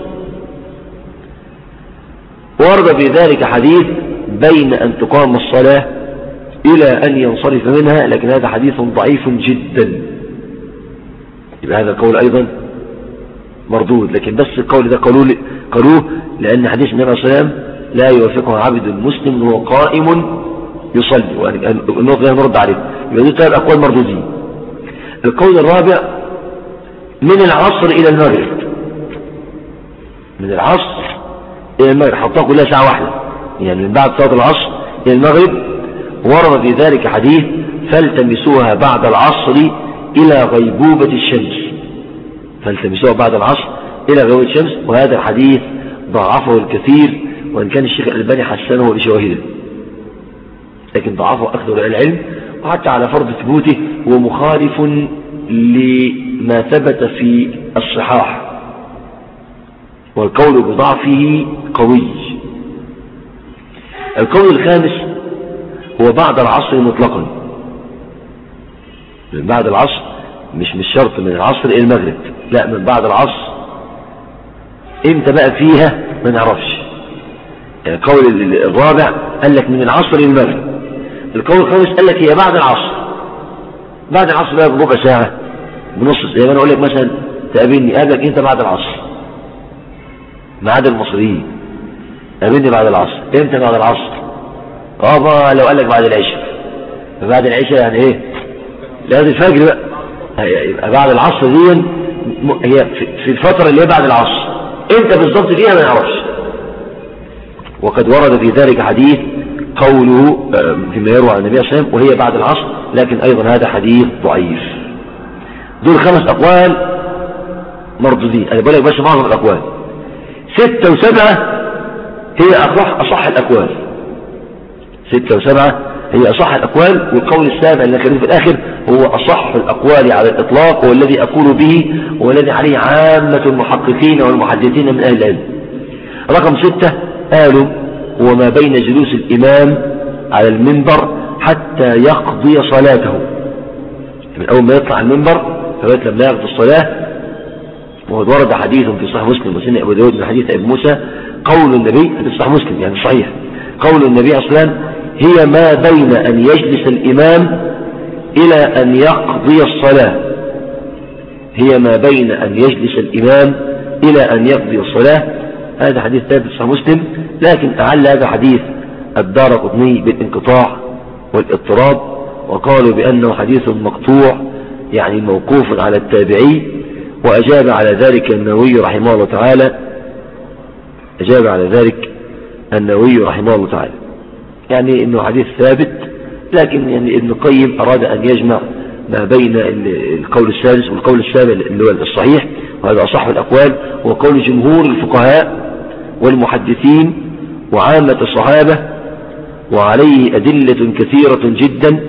ورد في ذلك حديث بين أن تقام الصلاة إلى أن ينصرف منها، لكن هذا حديث ضعيف جدا، يبقى هذا القول أيضا مردود. لكن بس القول ده قالوه قالوه لأن حديث النبي صلى الله عليه وسلم لا يوافقه عبد مسلم وهو قائم يصلي، والنقطة ده نرد عليه. يبقى دول ثلاث أقوال مردودين. القول الرابع من العصر إلى المغرب، من العصر إلى المغرب حطها كلها ساعة واحدة، يعني من بعد صلاة العصر إلى المغرب. ورد في ذلك حديث فالتمسوها بعد العصر إلى غيبوبة الشمس، فالتمسوها بعد العصر إلى غيبوبة الشمس، وهذا الحديث ضعفه الكثير، وإن كان الشيخ الألباني حسنه بشواهده، لكن ضعفه أكثر العلم، وحتى على فرض ثبوته هو مخالف لما ثبت في الصحاح، والقول بضعفه قوي. القول الخامس هو بعد العصر مطلقا، من بعد العصر، مش مش شرط من العصر إلى المغرب، لا، من بعد العصر. امتى بقى فيها ما نعرفش. يعني القول الرابع قال لك من العصر إلى المغرب، القول الخامس قال لك هي بعد العصر. بعد العصر بقى بربع ساعة بنص ساعة. انا اقول لك مثلا تقابلني، قابلك انت بعد العصر، ميعاد المصريين، قابلني بعد العصر. امتى بعد العصر؟ اه لو قال لك بعد العشاء، فبعد العشاء يعني ايه؟ لازم الفجر بقى. يبقى بعد العصر دي هي في الفترة اللي هي بعد العصر، امتى بالظبط فيها ما نعرفش. وقد ورد في ذلك حديث قوله فيما يروى عن النبي صلى الله عليه وسلم وهي بعد العصر، لكن ايضا هذا حديث ضعيف. دول خمس اقوال مردودين، انا بقول لك بس معظم الاقوال. ستة وسبعة هي أصح, أصح الأقوال، ستة وسبعة هي أصح الأقوال، والقول السابع اللي كان في الآخر هو أصح الأقوال على الإطلاق، هو الذي أقول به، هو الذي عليه عامة المحققين والمحدثين من أهل العلم. رقم ستة قالوا هو ما بين جلوس الإمام على المنبر حتى يقضي صلاته، من أول ما يطلع المنبر فبقيت لما يقضي الصلاة. وقد ورد حديث في صحيح مسلم وسنن أبو داود من حديث أبي موسى قول النبي في صحيح مسلم يعني صحيح، قول النبي صلى الله عليه وسلم هي ما بين أن يجلس الإمام إلى أن يقضي الصلاة، هي ما بين أن يجلس الإمام إلى أن يقضي الصلاة. هذا حديث ثابت في صحيح مسلم، لكن أعل هذا حديث الدارقطني بالانقطاع والاضطراب، وقالوا بأنه حديث مقطوع يعني موقوف على التابعي. وأجاب على ذلك النووي رحمه الله تعالى، أجاب على ذلك النووي رحمه الله تعالى يعني إنه حديث ثابت، لكن يعني ابن القيم أراد أن يجمع ما بين القول السادس والقول السابع اللي هو الصحيح، وهذا أصح الأقوال، هو قول جمهور الفقهاء والمحدثين وعامة الصحابة، وعليه أدلة كثيرة جدا،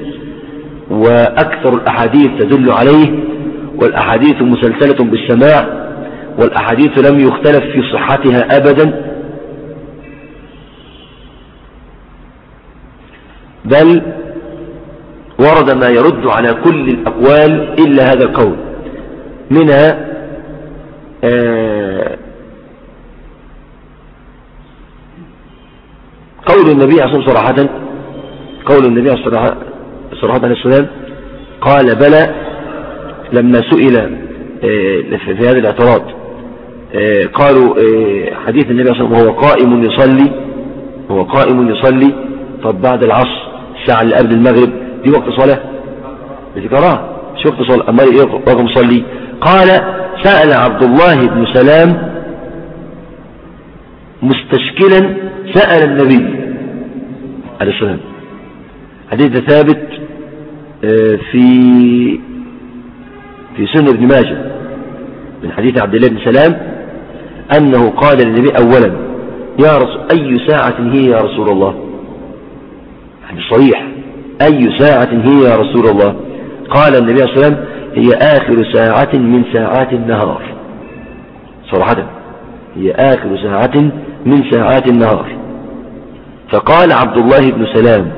وأكثر الأحاديث تدل عليه، والأحاديث مسلسلة بالسماع، والأحاديث لم يختلف في صحتها أبدا، بل ورد ما يرد على كل الأقوال إلا هذا القول. منها آه قول النبي صلى الله عليه وسلم صراحة، قول النبي صلى الله عليه وسلم قال بلى، لما سئل في هذا الاعتراض آه قالوا آه حديث النبي صلى الله عليه وسلم وهو قائم يصلي هو قائم يصلي. طب بعد العصر الساعة اللي قبل المغرب دي وقت صلاة؟ بذكرها مش وقت صلاة. أما إيه وقت مصلي؟ قال سأل عبد الله بن سلام مستشكلا سأل النبي عليه السلام. حديث ثابت في في سنن ابن ماجه من حديث عبد الله بن سلام أنه قال للنبي أولا يا رسول أي ساعة هي يا رسول الله؟ حديث صريح أي ساعة هي يا رسول الله؟ قال النبي صلى الله عليه وسلم هي آخر ساعة من ساعات النهار. صراحة هي آخر ساعة من ساعات النهار. فقال عبد الله بن سلام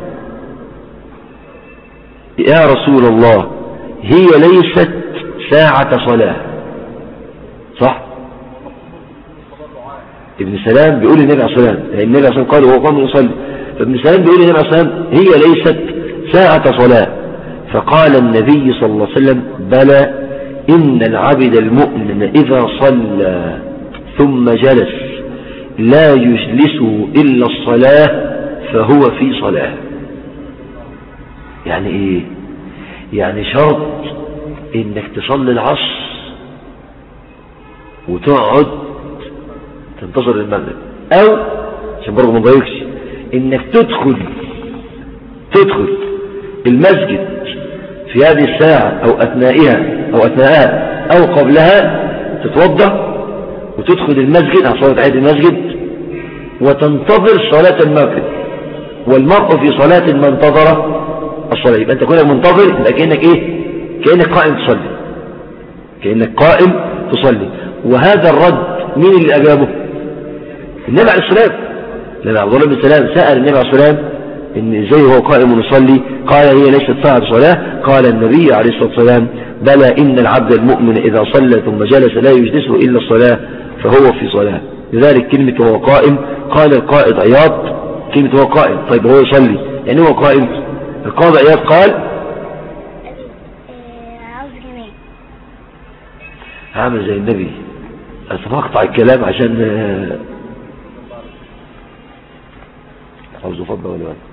يا رسول الله هي ليست ساعة صلاة. صح؟ ابن سلام بيقول للنبي عليه الصلاة والسلام النبي عليه الصلاة والسلام قال وهو قام يصلي، فابن سلام بيقول للنبي عليه الصلاة والسلام هي ليست ساعة صلاة. فقال النبي صلى الله عليه وسلم بلى إن العبد المؤمن إذا صلى ثم جلس لا يجلسه إلا الصلاة فهو في صلاة. يعني إيه؟ يعني شرط إنك تصلي العصر وتقعد تنتظر المغرب، أو عشان برضه ما نضايقش إنك تدخل تدخل المسجد في هذه الساعة أو أثنائها أو أثناءها أو قبلها تتوضأ وتدخل المسجد على صلاة عيد المسجد وتنتظر صلاة المغرب. والمرء في صلاة ما انتظر الصلاة. يبقى أنت كونك منتظر يبقى كأنك إيه؟ كأنك قائم تصلي كأنك قائم تصلي. وهذا الرد مين اللي أجابه؟ النبي عليه السلام. لما عبد الله بن سلام سأل النبي عليه السلام إن زي هو قائم يصلي قال هي ليست ساعة صلاة. قال النبي عليه الصلاة والسلام بلى إن العبد المؤمن إذا صلى ثم جلس لا يجلسه إلا الصلاة فهو في صلاة. لذلك كلمة هو قائم قال القائد عياض كلمة هو قائم. طيب هو يصلي يعني هو قائم. القاضي عياض قال عامل زي النبي. أنا أقطع الكلام عشان عاوز أفضل ولا ولا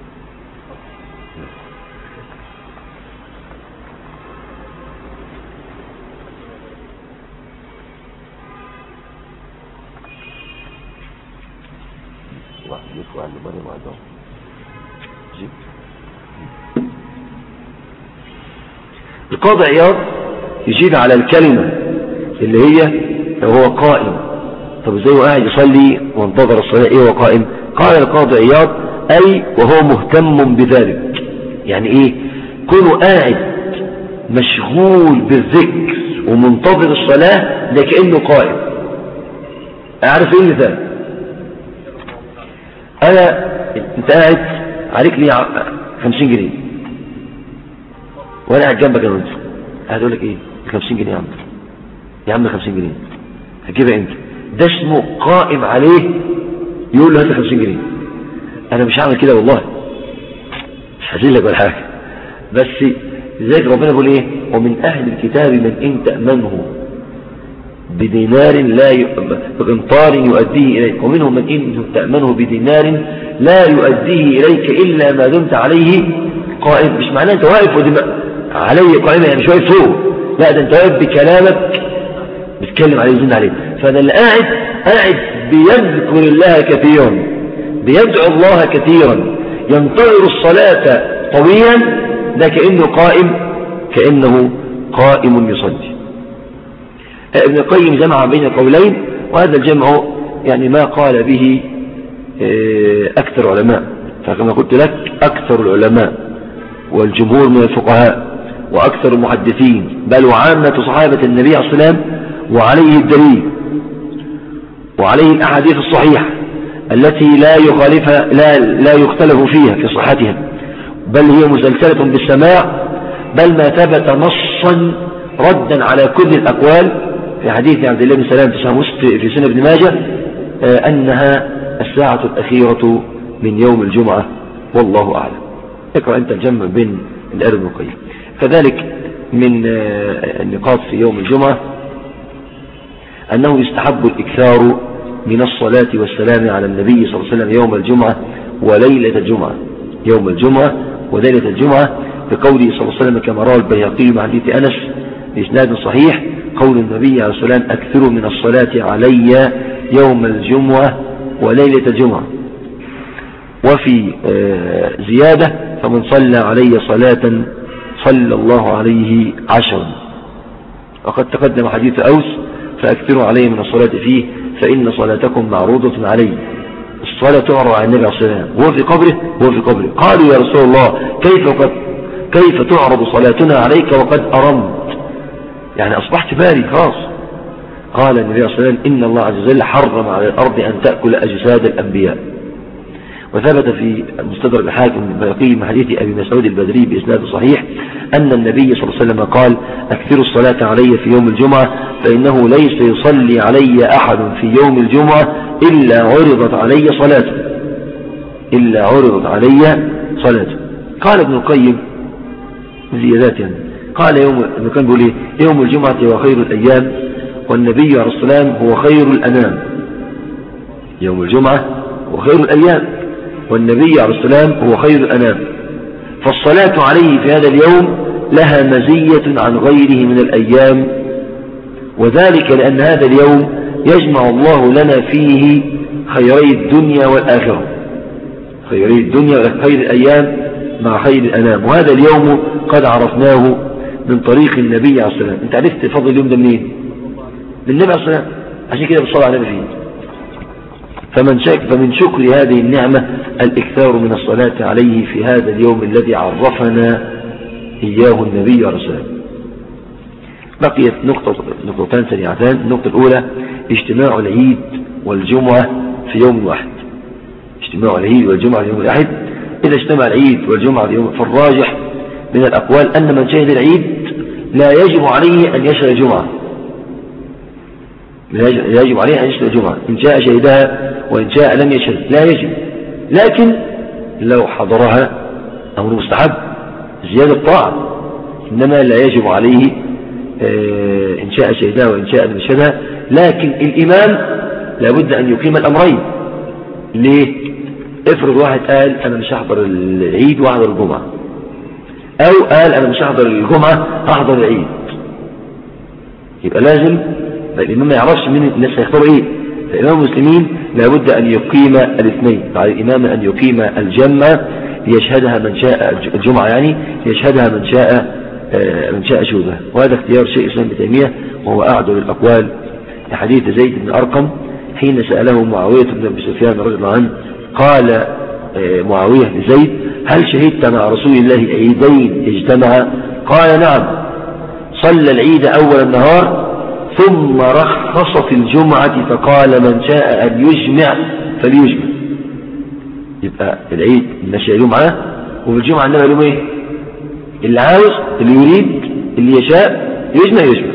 واحد يفوع اللي بني معدهم جيب. القاضي عياض يجيب على الكلمة اللي هي هو قائم. طب ازاي هو قاعد يصلي وانتظر الصلاة ايه هو قائم؟ قال القاضي عياض اي وهو مهتم بذلك. يعني ايه؟ كونه قاعد مشغول بالذكر ومنتظر الصلاة ده كأنه قائم. اعرف ايه المثال؟ انا انت قاعد عليك لي خمسين جنيه وانا قاعد جنبك يا رجل قاعد اقول لك ايه خمسين جنيه يا عم يا عم خمسين جنيه هتجيبها انت. ده اسمه قائم عليه يقول له هات خمسين جنيه. انا مش هعمل كده والله مش هزيلك ولا حاجه. بس لذلك ربنا بيقول ايه ومن اهل الكتاب من ان تأمنه بدينار لا ي... بقنطار يؤديه اليك ومنهم من ان تأمنه بدينار لا يؤديه اليك الا ما دمت عليه قائم. مش معناه انت واقف ودماء عليه قائمه يعني مش واقف فوق، لا ده انت واقف بكلامك بتكلم عليه وزن عليه. فده اللي قاعد قاعد بيذكر الله كثيرا بيدعو الله كثيرا ينتظر الصلاة طويلا ده كأنه قائم كأنه قائم يصلي. ابن القيم جمع بين قولين وهذا الجمع يعني ما قال به أكثر علماء. فكما قلت لك أكثر العلماء والجمهور من الفقهاء وأكثر المحدثين بل وعامة صحابة النبي عليه الصلاة والسلام وعليه الدليل وعليه الأحاديث الصحيحة التي لا يخالفها لا, لا يختلف فيها في صحتها بل هي مسلسلة بالسماع بل ما ثبت نصا ردا على كل الأقوال في حديث عبد الله بن سلام في سنة ابن ماجه أنها الساعة الأخيرة من يوم الجمعة والله أعلم. اقرأ أنت الجمع بين الأرض والقيم. كذلك من النقاط في يوم الجمعة أنه يستحب الإكثار من الصلاة والسلام على النبي صلى الله عليه وسلم يوم الجمعة وليلة الجمعة يوم الجمعة وليلة الجمعة بقوله صلى الله عليه وسلم كما روى البيهقي مع حديث أنس بإسناد صحيح قول النبي عليه الصلاة والسلام أكثروا من الصلاة علي يوم الجمعة وليلة الجمعة. وفي زيادة فمن صلى علي صلاة صلى الله عليه عشرا. وقد تقدم حديث أوس فأكثروا علي من الصلاة فيه فإن صلاتكم معروضة علي. الصلاة تعرض على النبي عليه الصلاة والسلام وهو في قبره وهو في قبره. قالوا يا رسول الله كيف قد كيف تعرض صلاتنا عليك وقد أرمت يعني أصبحت باري خلاص. قال النبي عليه الصلاة والسلام إن الله عز وجل حرم على الأرض أن تأكل أجساد الأنبياء. وثبت في المستدرك الحاكم البيهقي من حديث أبي مسعود البدري بإسناد صحيح أن النبي صلى الله عليه وسلم قال أكثروا الصلاة علي في يوم الجمعة فإنه ليس يصلي علي أحد في يوم الجمعة إلا عرضت علي صلاته إلا عرضت علي صلاته. قال ابن القيم زيادات يعني قال يوم ابن القيم بيقول ايه يوم الجمعة هو خير الأيام والنبي عليه السلام هو خير الأنام. يوم الجمعة هو خير الأيام والنبي عليه السلام هو خير الأنام. فالصلاة عليه في هذا اليوم لها مزية عن غيره من الأيام وذلك لأن هذا اليوم يجمع الله لنا فيه خيري الدنيا والآخرة خيري الدنيا وخير الأيام مع خير الأنام. وهذا اليوم قد عرفناه من طريق النبي عليه السلام. انت عرفت فضل اليوم ده منين؟ من النبي عليه السلام عشان كده بتصلي على النبي فيه. فمن شك فمن شكر هذه النعمة الإكثار من الصلاة عليه في هذا اليوم الذي عرفنا إياه النبي عليه السلام. بقيت نقطة نقطتان سريعتان. النقطة الأولى اجتماع العيد والجمعة في يوم واحد. اجتماع العيد والجمعة في يوم واحد. إذا اجتمع العيد والجمعة في يوم فالراجح من الأقوال أن من شهد العيد لا يجب عليه أن يشهد الجمعة لا يجب عليه أن يشهد الجمعة. إن شاء شهدها وإن شاء لم يشهد لا يجب. لكن لو حضرها أمر مستحب زيادة طاعة إنما لا يجب عليه إن شاء شهدها وإن شاء لم يشهدها. لكن الإمام لابد أن يقيم الأمرين. ليه؟ افرض واحد قال أنا مش هحضر العيد وأحضر الجمعة أو قال أنا مش هحضر الجمعة هحضر العيد يبقى لازم الإمام ما يعرفش من الناس هيختاروا إيه. فإمام المسلمين لابد أن يقيم الاثنين. على الإمام أن يقيم الجمعة ليشهدها من شاء الجمعة يعني ليشهدها من شاء من شاء شهودها. وهذا اختيار شيخ الإسلام ابن تيمية وهو أعدل الأقوال لحديث زيد بن أرقم حين سأله معاوية بن أبي سفيان رضي الله عنه قال معاوية لزيد هل شهدت مع رسول الله عيدين اجتمعا؟ قال نعم. صلى العيد أول النهار ثم رخصت الجمعة فقال من شاء أن يجمع فليجمع. يبقى العيد الناس يعلم معاه وفي الجمعة عندنا يعلم ايه اللي عاوز اللي يريد اللي يشاء يجمع يجمع.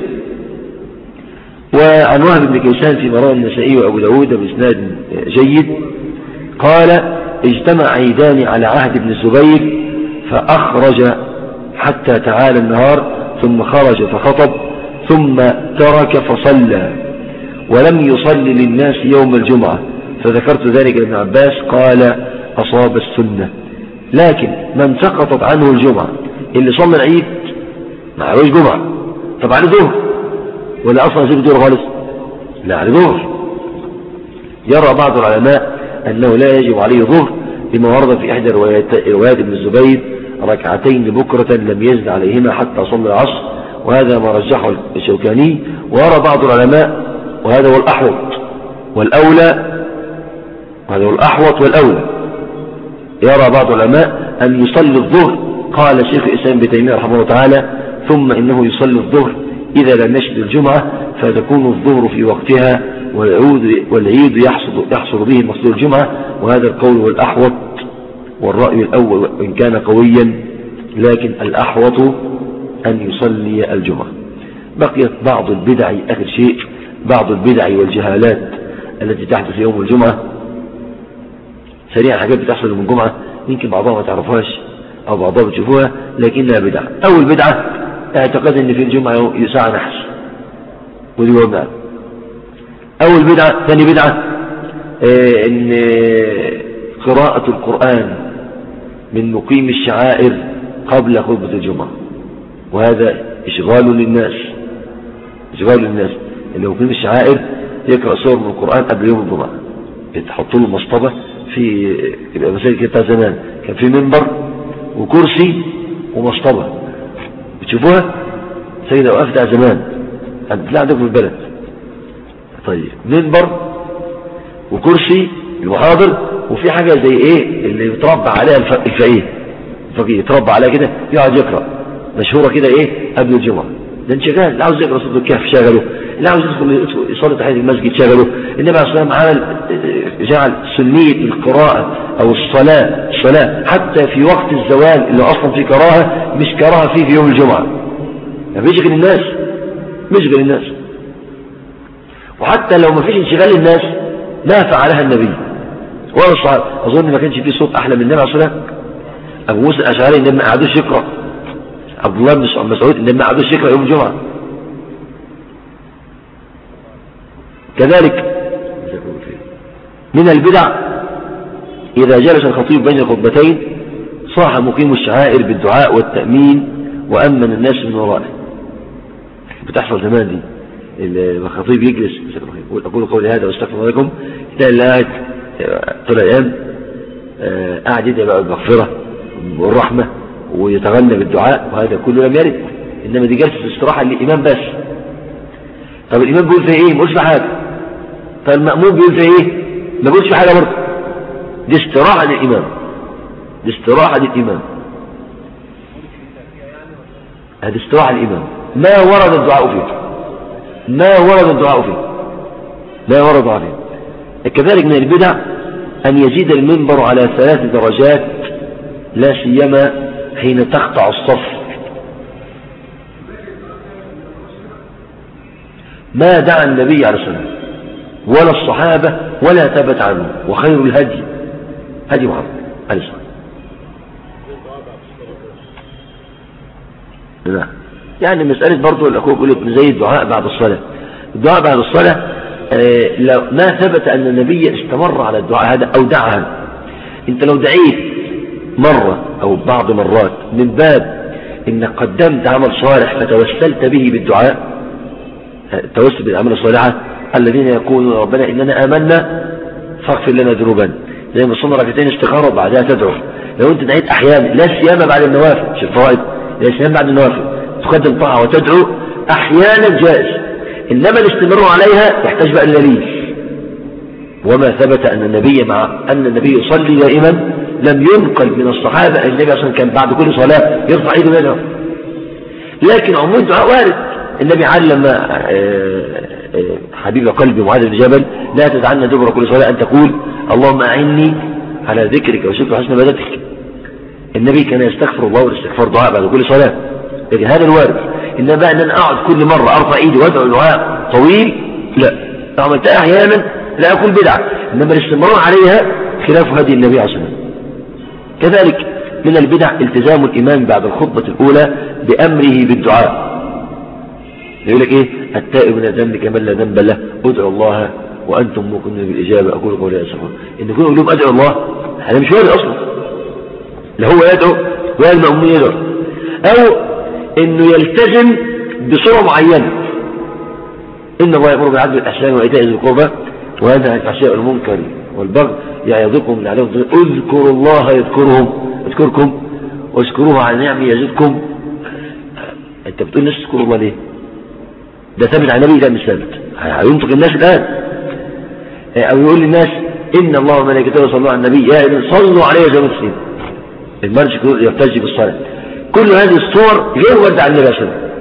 وعن وهب بن كيسان في مراه النسائي وأبو داود بإسناد جيد قال اجتمع عيدان على عهد ابن الزبير فأخرج حتى تعالى النهار ثم خرج فخطب ثم ترك فصلى ولم يصلي للناس يوم الجمعة فذكرت ذلك لابن عباس قال أصاب السنة. لكن من سقطت عنه الجمعة اللي صلى العيد ما عليهوش جمعة طب عليه ظهر ولا أصلا زي ظهر خالص؟ لا عليه ظهر. يرى بعض العلماء أنه لا يجب عليه ظهر لما ورد في إحدى روايات ابن الزبير ركعتين بكرة لم يزد عليهما حتى صلى العصر وهذا ما رجحه الشوكاني. ويرى بعض العلماء وهذا هو الأحوط والأولى وهذا هو الأحوط والأولى يرى بعض العلماء أن يصلي الظهر. قال شيخ الإسلام ابن تيمية رحمه الله تعالى ثم إنه يصلي الظهر إذا لم يشهد الجمعة فتكون الظهر في وقتها والعيد, والعيد يحصل, يحصل به مقصود الجمعة. وهذا القول هو الأحوط والرأي الأول وإن كان قويا لكن الأحوط أن يصلي الجمعة. بقيت بعض البدع آخر شيء بعض البدع والجهالات التي تحدث يوم الجمعة سريعا. حاجات بتحصل يوم الجمعة يمكن بعضها ما تعرفهاش أو بعضها بتشوفوها لكنها بدعة. أول بدعة اعتقاد أن في الجمعة ساعة نحس ودي وبناء أول بدعة. ثاني بدعة آه إن قراءة القرآن من مقيم الشعائر قبل خطبة الجمعة، وهذا إشغال للناس، إشغال للناس. اللي مقيم الشعائر يقرأ سور من القرآن قبل يوم الجمعة، يتحط له مصطبة في يبقى مساجد كده زمان كان في منبر وكرسي ومصطبة، بتشوفوها سيدة وقفتها زمان لا عندكم في البلد. طيب منبر وكرسي المحاضر، وفي حاجة زي ايه اللي يتربى عليها الفقيه، الفقيه يتربى عليها كده يقعد يقرأ، مشهورة كده ايه قبل الجمعة. ده انشغال، اللي عاوز يقرأ صوت الكهف شغله، اللي عاوز يدخل يصلي تحية المسجد شغله. النبي عليه الصلاة والسلام عمل جعل سنية القراءة أو الصلاة الصلاة حتى في وقت الزوال اللي أصلا في كراهة، مش كراهة فيه في يوم الجمعة، يعني بيشغل الناس، بيشغل الناس. وحتى لو ما فيش انشغال الناس ما فعلها النبي ولا الصحابة. أظن ما كانش فيه صوت أحلى من النبي عليه الصلاة والسلام. أبو موسى الأشعري النبي ما قعدوش يقرأ، عبد الله بن مسعود النبي ما قعدوش يقرأ يوم الجمعة. كذلك من البدع إذا جلس الخطيب بين الخطبتين صاح مقيم الشعائر بالدعاء والتأمين وأمن الناس من ورائه. بتحصل زمان دي، الخطيب يجلس أقول قولي هذا واستغفر الله لكم، تلاقي اللي قاعد طول الأيام قاعد يدعي بقى بالمغفرة والرحمة ويتغنى بالدعاء، وهذا كله لم يرد. إنما دي جلسة استراحة للإمام بس. طب الإمام بيقول فيه إيه؟ ما بيقولش في حاجة. طب المأموم بيقول فيه إيه؟ ما بيقولش في حاجة برضه. دي استراحة للإمام، دي استراحة للإمام، هذه استراحة للإمام. ما ورد الدعاء فيه، ما ورد الدعاء فيه، ما ورد الدعاء فيه. كذلك من البدع أن يزيد المنبر على ثلاث درجات، لا سيما حين تقطع الصف. ما دعا النبي عليه الصلاة والسلام ولا الصحابة ولا ثبت عنه، وخير الهدي هدي محمد عليه الصلاة والسلام. يعني مسألة برضو الأخوة يقول زي الدعاء بعد الصلاة. الدعاء بعد الصلاة آه لو ما ثبت أن النبي استمر على الدعاء هذا أو دعا. أنت لو دعيت مرة أو بعض مرات من باب إنك قدمت عمل صالح فتوسلت به بالدعاء، التوسل بالأعمال الصالحة، الذين يقولون ربنا إننا آمنا فاغفر لنا ذنوبنا، زي ما صلنا ركعتين استخارة وبعدها تدعو. لو أنت دعيت أحيانا لا سيما بعد النوافل، مش الفرائض، لا سيما بعد النوافل تقدم طاعة وتدعو أحيانا جائز، إنما الاستمرار عليها يحتاج بقى الدليل. وما ثبت أن النبي مع أن النبي يصلي دائما لم ينقل من الصحابة أن النبي أصلا كان بعد كل صلاة يرفع يده ويدعو، لكن عموم الدعاء وارد. النبي علم حبيب قلبي معاذ بن جبل لا تدعنا دبر كل صلاة أن تقول اللهم أعني على ذكرك وشكرك وحسن عبادتك. النبي كان يستغفر الله والاستغفار دعاء بعد كل صلاة، لكن هذا الوارد. إنما بقى أن أنا أقعد كل مرة أرفع إيدي وأدعو دعاء طويل لا، لو عملتها أحيانا لا أكون بدعة، إنما الاستمرار عليها خلاف هدي النبي عليه الصلاة والسلام. كذلك من البدع التزام الإمام بعد الخطبة الأولى بأمره بالدعاء. يقول لك إيه؟ التائب من الذنب كمن لا ذنب له ادعوا الله وأنتم موقنون بالإجابة. أقول قولي أسفل إن يكون يقول لهم أدعوا الله، هذا مش وارد أصلا، لا هو يدعو ولا المأمون يدعو. أو إنه يلتزم بصورة معينة، إن الله يأمر بالعدل والإحسان وإيتاء ذي القربى وينهى عن الفحشاء والمنكر والبغي يعظكم لعلكم تذكرون. اذكروا الله يذكرهم يذكركم واذكروه على نعمه يزدكم. أنت بتقول الناس اذكروا الله ليه؟ ده ثابت على النبي؟ لا مش ثابت، هينطق الناس الآن. أو يقول للناس إن الله وملائكته يصلون على النبي يا أيها صلوا عليه زي ما تسلم. المرش يرتجي بالصلاة. كل هذه الصور غير ورد عن النبي صلى الله عليه وسلم،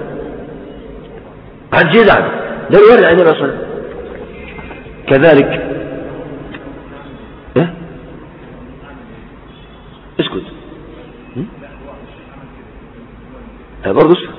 عن جدع ده الورد عن النبي صلى الله عليه وسلم. كذلك إيه؟ اسكت برضه اسكت.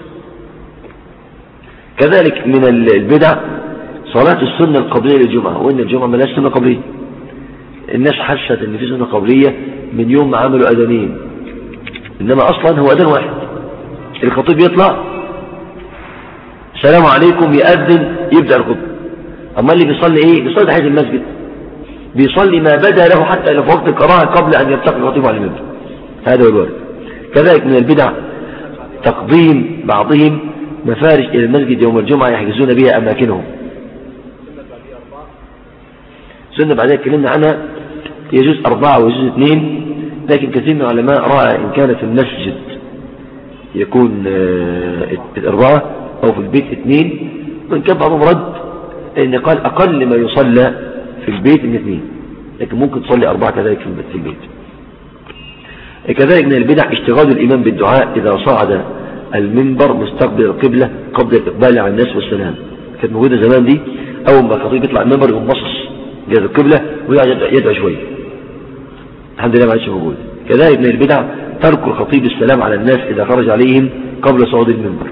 كذلك من البدع صلاة السنة القبلية للجمعة، وإن الجمعة ملاش سنة قبلية. الناس حست إن في سنة قبلية من يوم ما عملوا أذانين، إنما أصلا هو أذان واحد. الخطيب يطلع السلام عليكم يأذن يبدأ الخطبة، أما اللي بيصلي إيه؟ بيصلي تحية المسجد، بيصلي ما بدا له حتى لو في وقت القراءة قبل أن يلتقي الخطيب على المنبر. هذا هو الوارد. كذلك من البدع تقديم بعضهم مفارش إلى المسجد يوم الجمعة يحجزون بها أماكنهم. سنة بعدها اتكلمنا عنها، يجوز أربعة ويجوز اثنين، لكن كثير من العلماء رأى إن كان في المسجد يكون أربعة أو في البيت اثنين، وإن كان بعضهم رد إن قال أقل ما يصلى في البيت من اثنين، لكن ممكن تصلي أربعة كذلك في البيت. كذلك من البدع اشتغال الإمام بالدعاء إذا صعد المنبر مستقبل القبلة قبل الإقبال على الناس والسلام. كانت موجودة زمان دي، أول ما الخطيب يطلع المنبر يقوم باصص جهة القبلة ويدعو شوية. الحمد لله ما عادش موجود. كذلك من البدع ترك الخطيب السلام على الناس إذا خرج عليهم قبل صعود المنبر.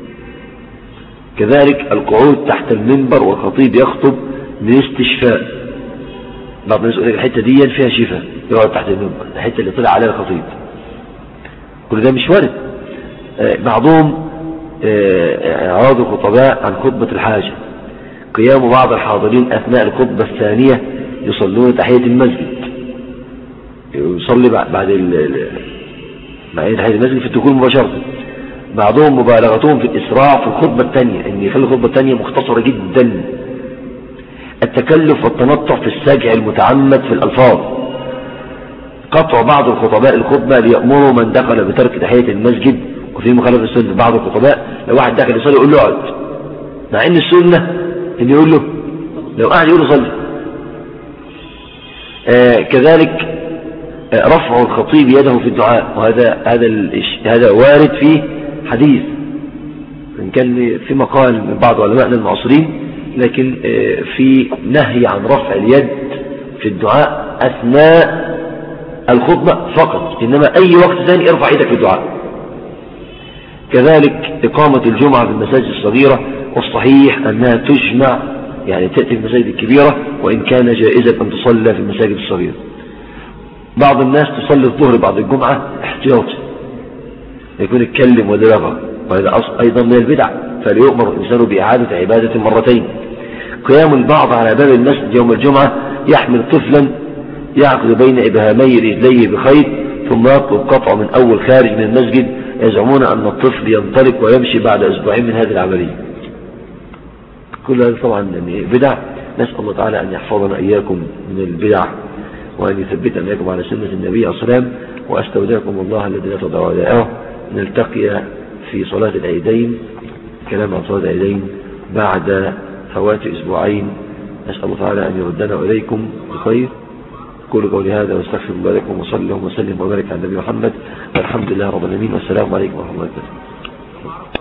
كذلك القعود تحت المنبر والخطيب يخطب للاستشفاء. بعض الناس يقول لك الحتة دي فيها شفاء، يقعد تحت المنبر، الحتة اللي طلع عليها الخطيب. كل ده مش وارد. بعضهم إعراض الخطباء عن خطبة الحاجة، قيام بعض الحاضرين أثناء الخطبة الثانية يصلون تحية المسجد، يصلي بعد بعد تحية المسجد في الدخول مباشرة. بعضهم مبالغتهم في الإسراع في الخطبة الثانية، أن يخلي الخطبة الثانية مختصرة جدا. التكلف والتنطع في السجع المتعمد في الألفاظ، قطع بعض الخطباء الخطبة ليأمروا من دخل بترك تحية المسجد، وفي مخالفة السنة بعض الخطباء لو واحد دخل يصلي يقول له اقعد، مع ان السنة ان يقول له لو قاعد يقول له صلي. آه كذلك آه رفع الخطيب يده في الدعاء، وهذا هذا هذا وارد فيه حديث، إن كان في مقال من بعض علمائنا المعاصرين، لكن آه في نهي عن رفع اليد في الدعاء أثناء الخطبة فقط، إنما أي وقت ثاني ارفع يدك في الدعاء. كذلك إقامة الجمعة في المساجد الصغيرة، والصحيح أنها تجمع، يعني تأتي في المساجد الكبيرة، وإن كان جائزة أن تصلى في المساجد الصغيرة. بعض الناس تصلي الظهر بعد الجمعة احتياطي، يكون اتكلم ودلغة، وهذا أيضا من البدع، فليؤمر الإنسان بإعادة عبادة مرتين. قيام البعض على باب المسجد يوم الجمعة يحمل طفلا يعقد بين إبهامي رجليه بخيط، ثم يطلب قطعه من أول خارج من المسجد، يزعمون أن الطفل ينطلق ويمشي بعد أسبوعين من هذه العملية. كل هذا طبعا بدع، نسأل الله تعالى أن يحفظنا إياكم من البدع، وأن يثبتنا إياكم على سنة النبي عليه الصلاة والسلام. وأستودعكم الله الذي لا تضيع ودائعه. نلتقي في صلاة العيدين، كلام عن صلاة العيدين بعد فوات أسبوعين. نسأل الله تعالى أن يردنا إليكم بخير. قولوا قولي هذا واستغفر الله لكم، وصلى الله وسلم وبارك على النبي محمد، والحمد لله رب العالمين، والسلام عليكم ورحمة الله وبركاته.